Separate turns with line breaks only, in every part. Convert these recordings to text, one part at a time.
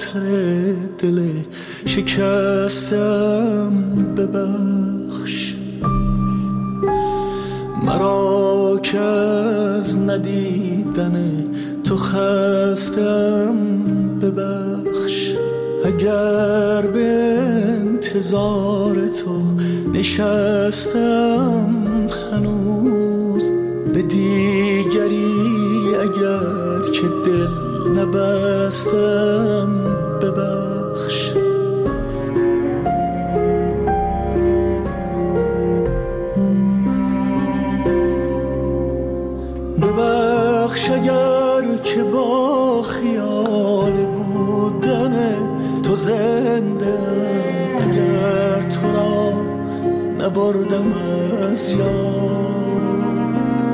خاطر دل شکستم ببخش، مرا که از ندیدن تو خستم ببخش. اگر به انتظار تو نشستم هنوز، به دیگری اگر که دل نبستم ببخش. ببخش اگر که با خیال بودن تو زنده، اگر تو را نبردم از یاد.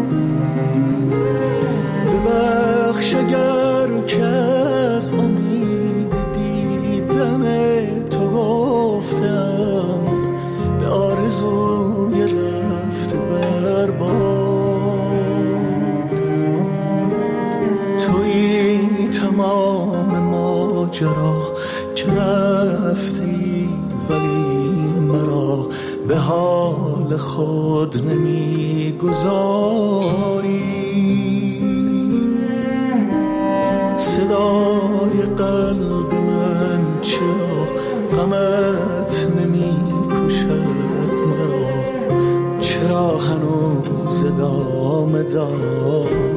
ببخش اگر که از امید دیدن تو گفتم به آرزوی رفته برباد. تویی تمام ماجرا که رفتی، ولی مرا به حال خود نمیگذاری. صدای قلب من چرا غمت نمی کشد مرا؟ چرا هنوز ادامه داری؟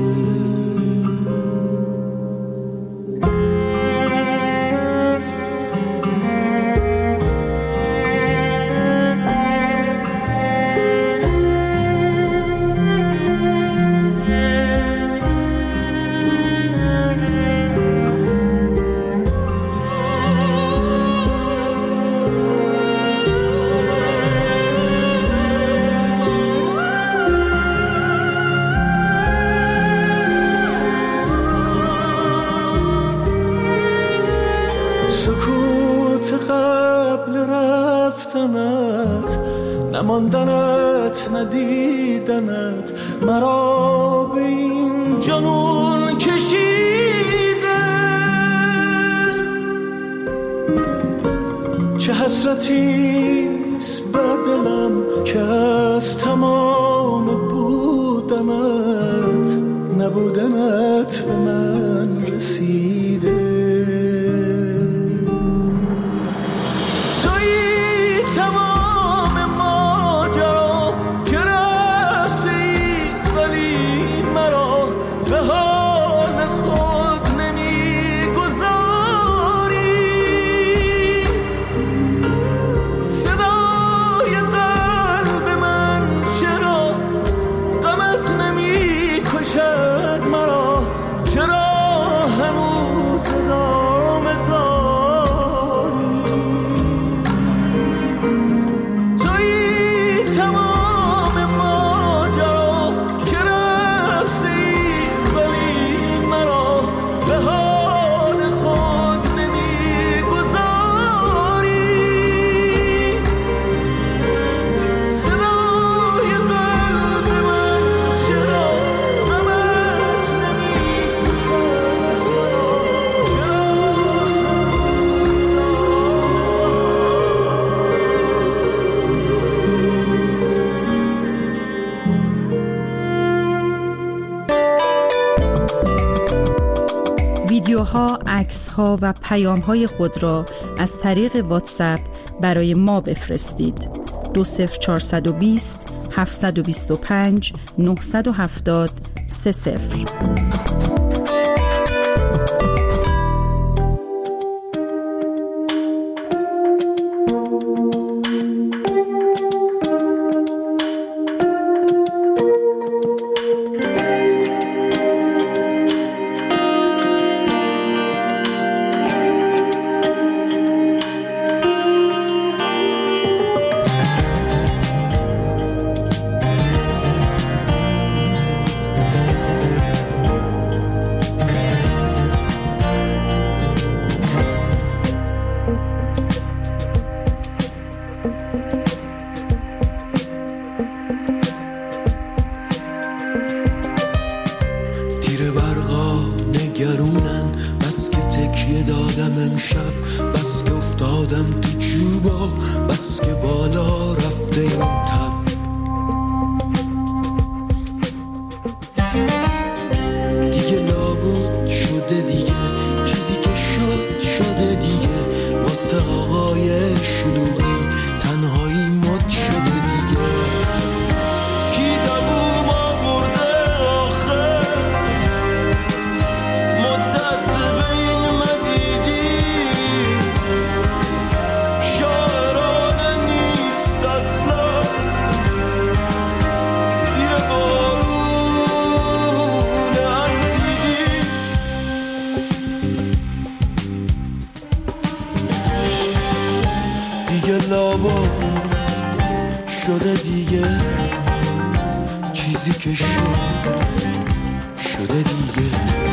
نماندنت ندیدنت مرا به این جنون کشیده. چه حسرتیست بر دلم که از تمام بودنت نبودنت به من رسیده.
ویدیوها، عکس‌ها و پیام‌های خود را از طریق واتساپ برای ما بفرستید. 20420 725 970 30.
این تب. دیگه لابد شده دیگه، چیزی که شد شده دیگه. واسه آقای شلوغی تنهایی مد شده دیگه. کی دووم آورده آخه مدت بین مدیدی. شاعرانه نیست اصلا زیر بارون اسیدی. دیگه لابا شده دیگه، چیزی که شد شده دیگه.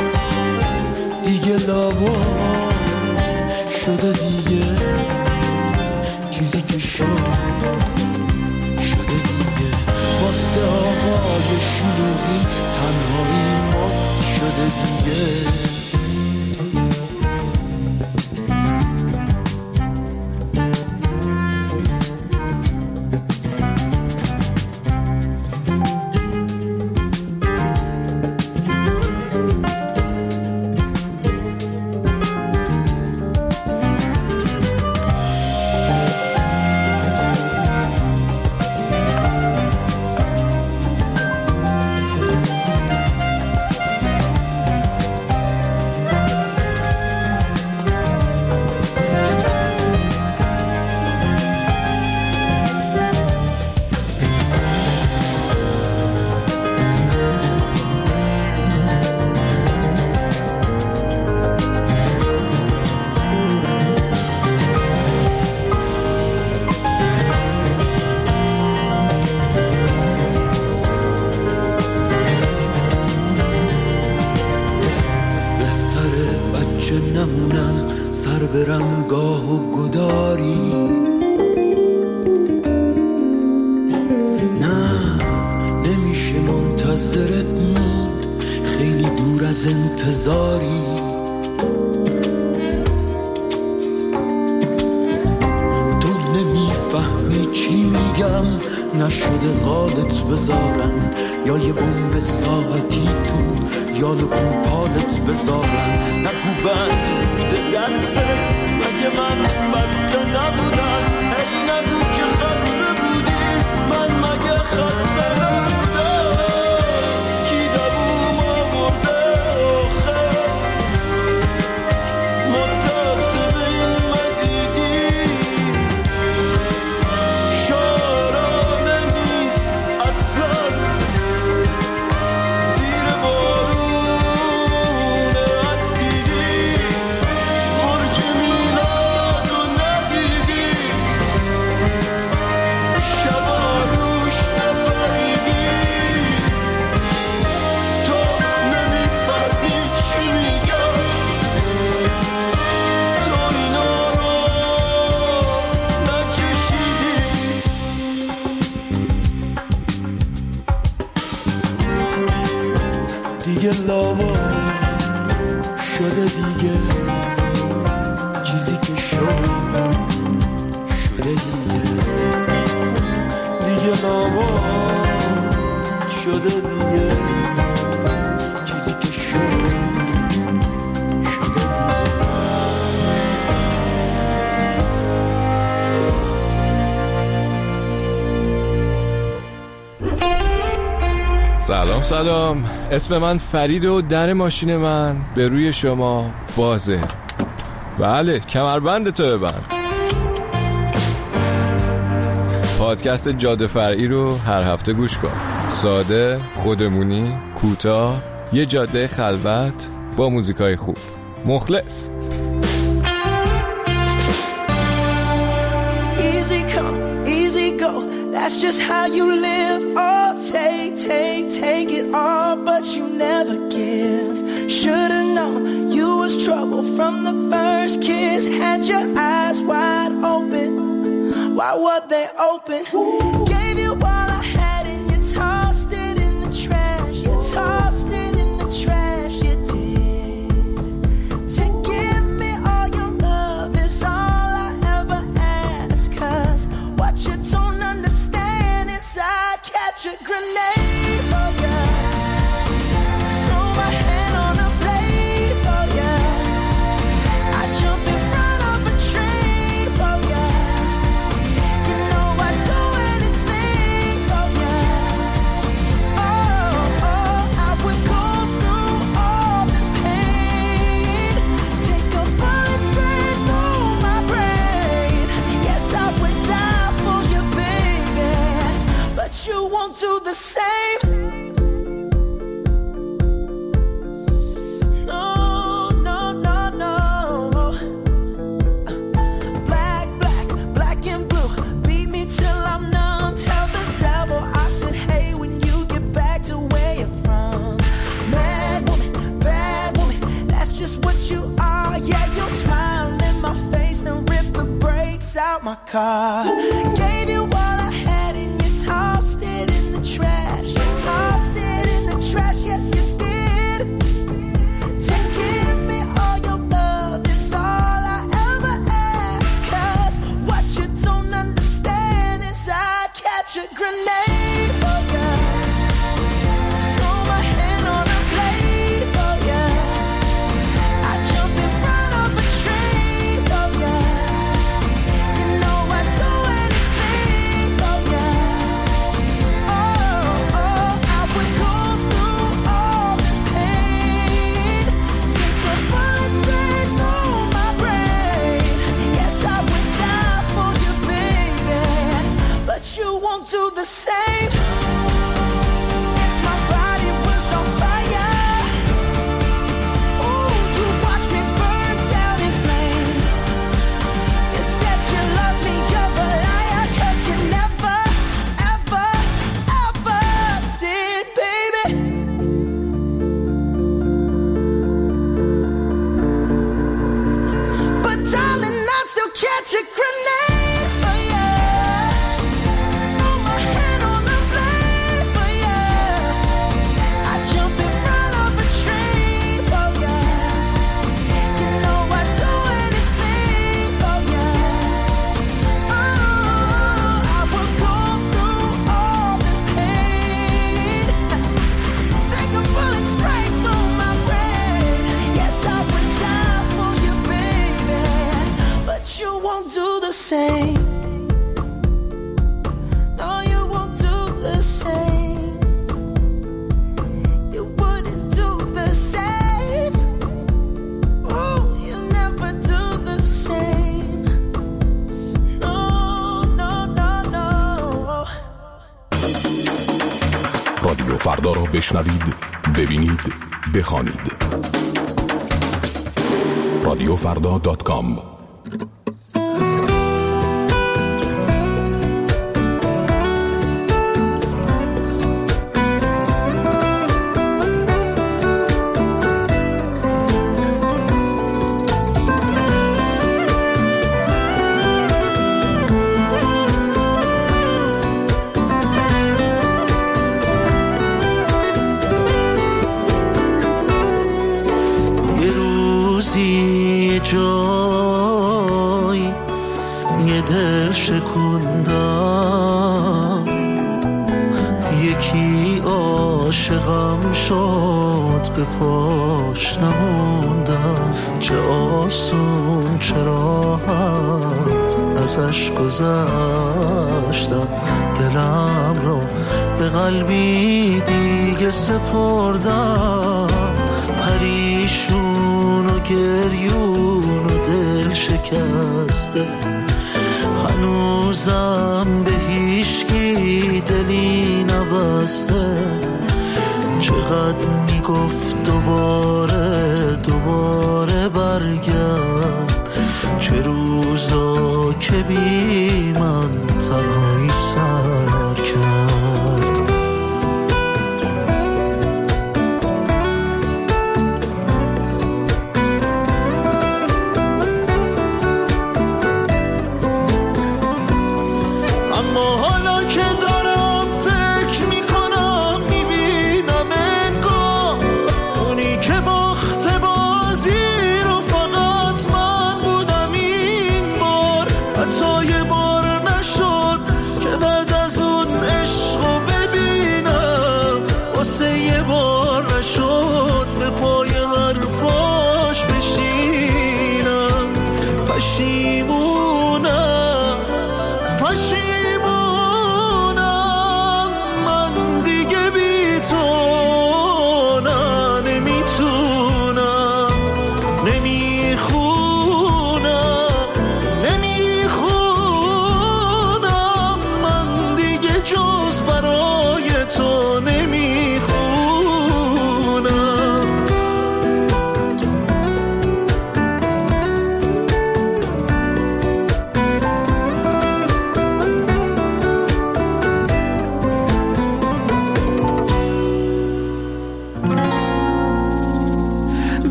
دیگه لابا شده دیگه، چیزی که شد شده دیگه. واسه آقای شلوغی تنهایی مد شده دیگه. سر برم گاه و گداری. نه نمیشه منتظرت موند، خیلی دور از انتظاری. تو نمیفهمی چی میگم، نشده غالت بذارن یا یه بمب ساعتی تو یال کوپالت بذارن. نگو بند بوده دستت، مگه من بسته نبودم؟ ای نگو که خسته بودی، من مگه خسته نبودم؟ کی دووم آورده آخه مدت بین مدیدی. شاعرانه نیست اصلا زیر بارون اسیدی. برج میلادو ندیدی، شبا روش نبریدی. تو نمیفهمی چی میگم، تو اینا رو نکشیدی. دیگه لابا شده دیگه، چیزی که شد شده دیگه. دیگه لابا شده دیگه، چیزی که شد شده
دیگه. سلام، اسم من فرید و در ماشین من به روی شما بازه. بله، کمربند تو ببند. پادکست جاده فرعی رو هر هفته گوش کن. ساده، خودمونی، کوتاه، یه جاده خلوت با موزیکای خوب. مخلص.
Easy come, easy go, that's just how you live. Oh, take it all, but you never give. Should've known you was trouble from the first kiss. Had your eyes wide open, why were they open? Gave you all I had and you tossed it in the trash. You tossed it in the trash, you did. To give me all your love is all I ever ask. 'Cause what you don't understand do the same. No, no, no, no. Black and blue. Beat me till I'm numb. Tell the devil I said, hey, when you get back to where you're from. Mad woman, that's just what you are. Yeah, you'll smile in my face, then rip the brakes out my car. Gave you all I had and you tossed it in the trash. You tossed it in the trash, yes you did. To give me all your love is all I ever ask. 'Cause what you don't understand is I'd catch a grenade for ya. Throw my hand on a blade for ya. I'd jump in front of a train for ya. You know I'd do anything for ya. Oh, I would go through all this pain. Take a bullet straight through my brain. Yes, I would die for you, baby. But you won't do the same. If my body was on fire, ooh, you watch me burn down in flames. You said you love me, you're a liar, 'cause you never, ever, ever did, baby. But darling, I'd still catch a grenade for ya. Throw my hand on the blade for ya. I'd jump in front of a train for ya. You know I'd do anything for ya. Oh, I would go through all this pain. Take a bullet straight through my brain. Yes, I would die for you, baby. But you won't do the same. No, you won't do the same. You wouldn't do the same. Oh, you never do the same. No, no, no, no.
رادیو فردا را بشنوید، ببینید، بخوانید. رادیوفردا.com
یه روزی جای یه دل شکوندم، یکی عاشقم شد به پاش نموندم. چه آسون چه راحت ازش گذشتم، دلم رو به قلبی دیگه سپردم. پریشون و گریون و دل شکسته، هنوزم به هیچکی دلی نبسته. چقدر میگفت دوباره برگرد، چه روزا که بی من تنهایی سر کرد. اما حالا که دارم فکر میکنم میبینم انگار اونی که باخت بازی رو فقط من بودم این بار. حتی یه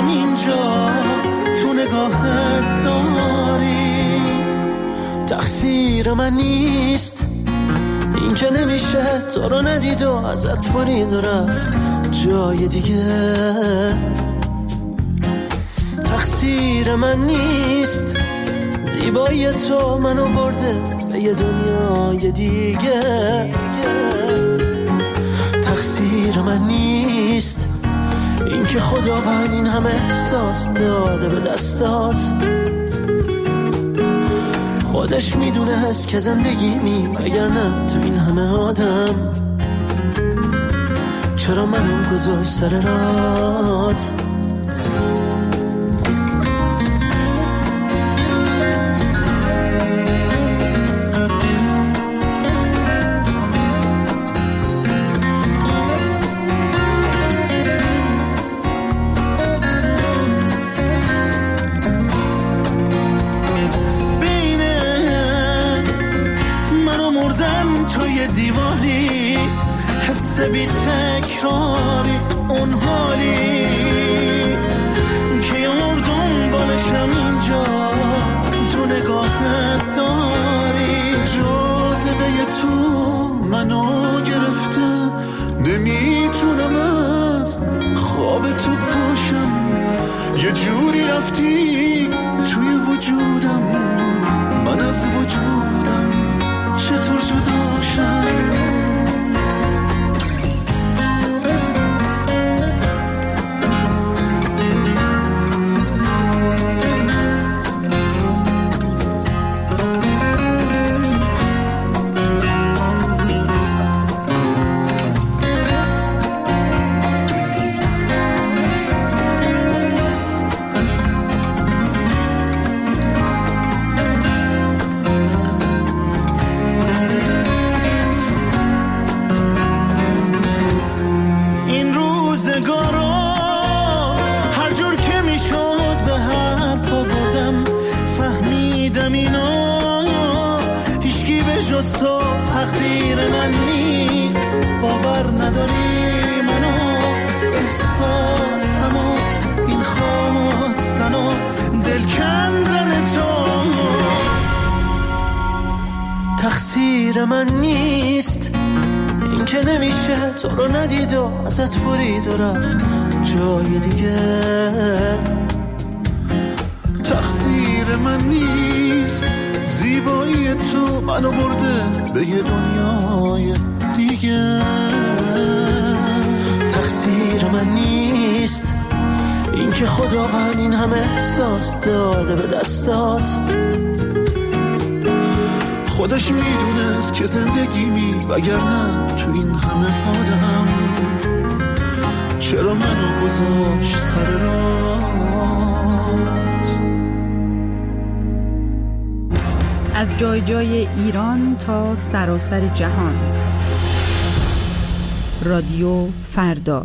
اینجا تو نگاهت داری. تقصیر من نیست این که نمیشه تو رو ندید و ازت برید و رفت جای دیگه. تقصیر من نیست زیبایی تو منو برده به یه دنیای دیگه. تقصیر من نیست این که خداوند این همه احساس داده به دستات. خودش میدونه هست که زندگیمی اگر نه تو این همه آدم چرا منو گذاشت سر رات. دیواری حس بی تکراری اون حالی که یه مردم بالشم اینجا تو نگاهت داری. جاذبه تو منو گرفته نمیتونم از خواب تو پاشم. یه جوری رفتی توی وجودم من از وجودم چطور جدا شم. تو تقدیر من نیست باور نداری منو احساسمو این خواستن و دل کندن تو. تقصیر من نیست این که نمیشه تو رو ندید و ازت برید و رفت جای دیگه. تقصیر من نیست زیبایی تو منو برده به یه دنیای دیگه. تقصیر من نیست این که خداوند این همه احساس داده به دستات. خودش میدونست که زندگیمی وگرنه تو این همه آدم چرا منو گذاشت سر راه.
از جای جای ایران تا سراسر جهان. رادیو فردا.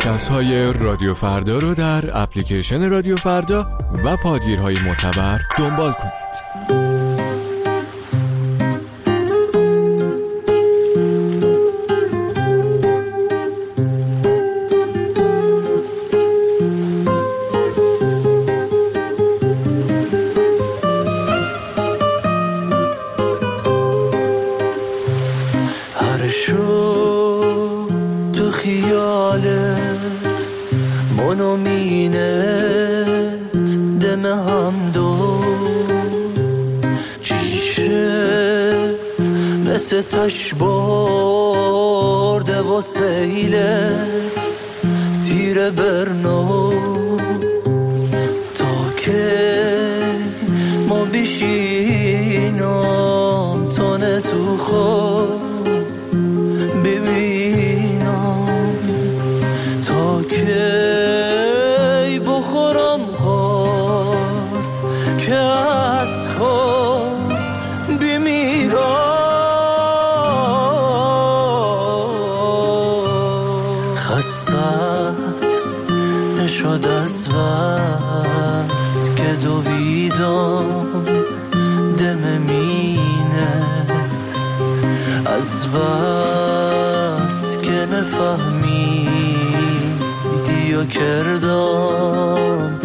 پادکست های رادیو فردا رو در اپلیکیشن رادیو فردا و پادگیرهای معتبر دنبال کنید.
تو خیالت منو مینت دم هم دو چیشت مثل تش برده و سیلت تیر برنو تا که ما بشینم تانه تو خود ببینم تا کی بخورم خواست که از خود بمیرم خستت نشد از بس که دویدم دم مینت از بس که نفهمیدی و کردم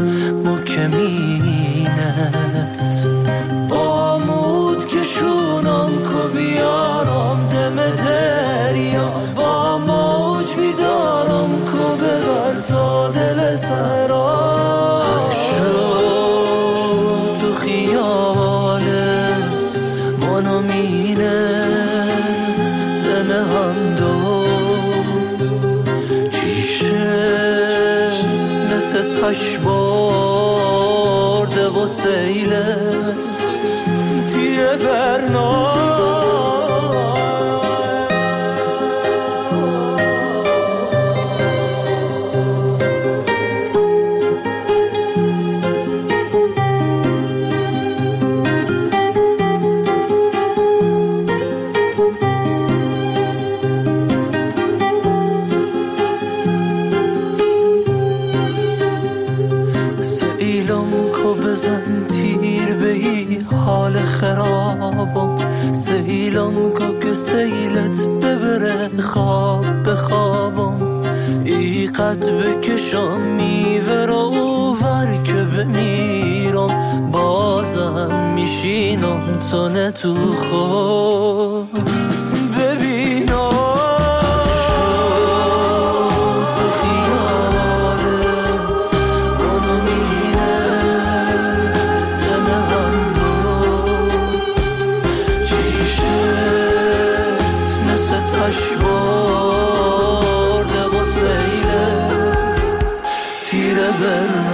مکمینت بامود که شونم که بیارم دم دریا با موج بیدارم که ببر تا دل سرام شد تو خیالت منو مینت دم هم دو چیشت مثل تش برده و سیلت تیر برنام بزن تیر بهی حال خرابم سیلم که سیلت ببره خواب بخوابم ای قد بکشم میوه رو ور که بمیرم بازم میشینم تو نه تو خود ببینم برنامه